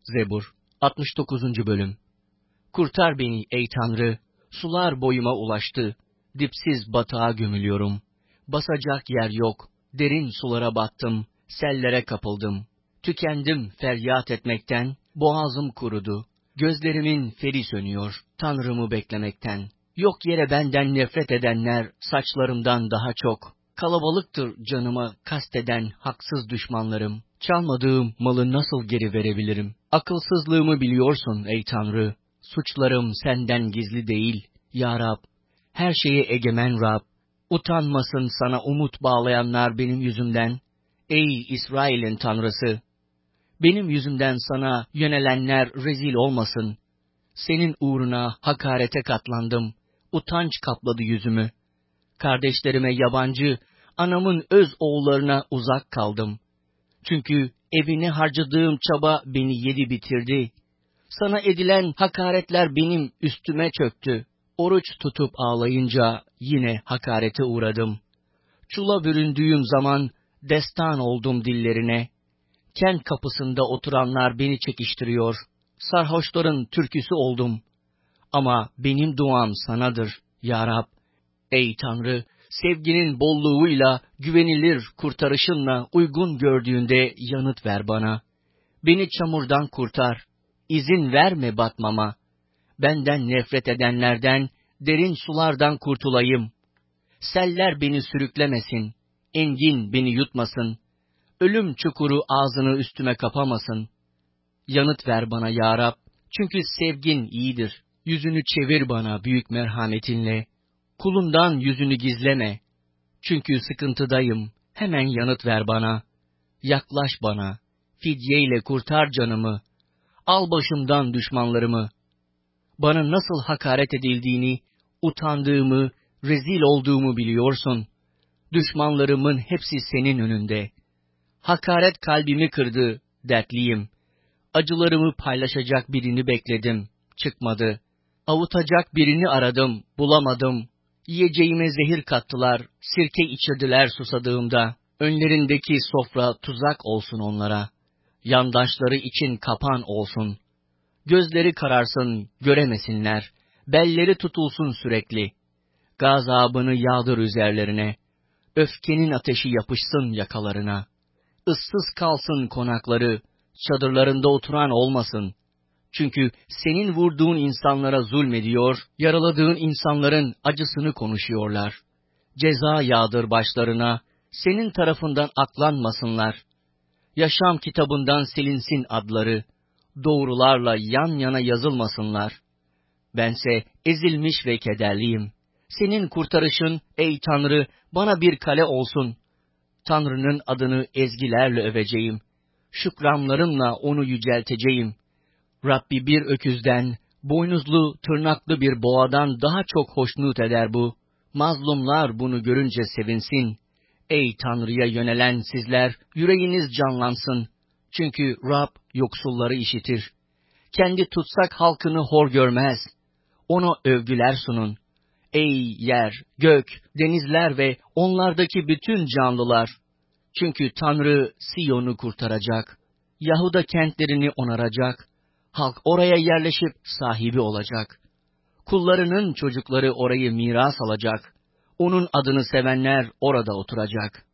Zebur 69. Bölüm. Kurtar beni ey Tanrı, sular boyuma ulaştı, dipsiz batağa gömülüyorum. Basacak yer yok, derin sulara battım, sellere kapıldım. Tükendim feryat etmekten, boğazım kurudu. Gözlerimin feri sönüyor, Tanrımı beklemekten. Yok yere benden nefret edenler saçlarımdan daha çok. Kalabalıktır canıma kasteden haksız düşmanlarım. Çalmadığım malı nasıl geri verebilirim? Akılsızlığımı biliyorsun ey Tanrı. Suçlarım senden gizli değil, ya Rab. Her şeye egemen Rab. Utanmasın sana umut bağlayanlar benim yüzümden. Ey İsrail'in Tanrısı! Benim yüzümden sana yönelenler rezil olmasın. Senin uğruna hakarete katlandım. Utanç kapladı yüzümü. Kardeşlerime yabancı, anamın öz oğullarına uzak kaldım. Çünkü evine harcadığım çaba beni yedi bitirdi. Sana edilen hakaretler benim üstüme çöktü. Oruç tutup ağlayınca yine hakarete uğradım. Çula büründüğüm zaman destan oldum dillerine. Kent kapısında oturanlar beni çekiştiriyor. Sarhoşların türküsü oldum. Ama benim duam sanadır, ya Rab. Ey Tanrı, sevginin bolluğuyla, güvenilir kurtarışınla uygun gördüğünde yanıt ver bana. Beni çamurdan kurtar, izin verme batmama. Benden nefret edenlerden, derin sulardan kurtulayım. Seller beni sürüklemesin, engin beni yutmasın. Ölüm çukuru ağzını üstüme kapamasın. Yanıt ver bana ya Rab, çünkü sevgin iyidir. Yüzünü çevir bana büyük merhametinle. Kulundan yüzünü gizleme. Çünkü sıkıntıdayım, hemen yanıt ver bana. Yaklaş bana, fidyeyle kurtar canımı. Al başımdan düşmanlarımı. Bana nasıl hakaret edildiğini, utandığımı, rezil olduğumu biliyorsun. Düşmanlarımın hepsi senin önünde. Hakaret kalbimi kırdı, dertliyim. Acılarımı paylaşacak birini bekledim, çıkmadı. Avutacak birini aradım, bulamadım. Yiyeceğime zehir kattılar, sirke içirdiler susadığımda. Önlerindeki sofra tuzak olsun onlara. Yandaşları için kapan olsun. Gözleri kararsın, göremesinler. Belleri tutulsun sürekli. Gazabını yağdır üzerlerine. Öfkenin ateşi yapışsın yakalarına. Issız kalsın konakları, çadırlarında oturan olmasın. Çünkü senin vurduğun insanlara zulmediyor, yaraladığın insanların acısını konuşuyorlar. Ceza yağdır başlarına, senin tarafından aklanmasınlar. Yaşam kitabından silinsin adları, doğrularla yan yana yazılmasınlar. Bense ezilmiş ve kederliyim. Senin kurtarışın, ey Tanrı, bana bir kale olsun. Tanrı'nın adını ezgilerle öveceğim. Şükranlarımla onu yücelteceğim. Rabbi bir öküzden, boynuzlu, tırnaklı bir boğadan daha çok hoşnut eder bu. Mazlumlar bunu görünce sevinsin. Ey Tanrı'ya yönelen sizler, yüreğiniz canlansın. Çünkü Rab yoksulları işitir. Kendi tutsak halkını hor görmez. Ona övgüler sunun. Ey yer, gök, denizler ve onlardaki bütün canlılar! Çünkü Tanrı Siyon'u kurtaracak. Yahuda kentlerini onaracak. Halk oraya yerleşip sahibi olacak. Kullarının çocukları orayı miras alacak. Onun adını sevenler orada oturacak.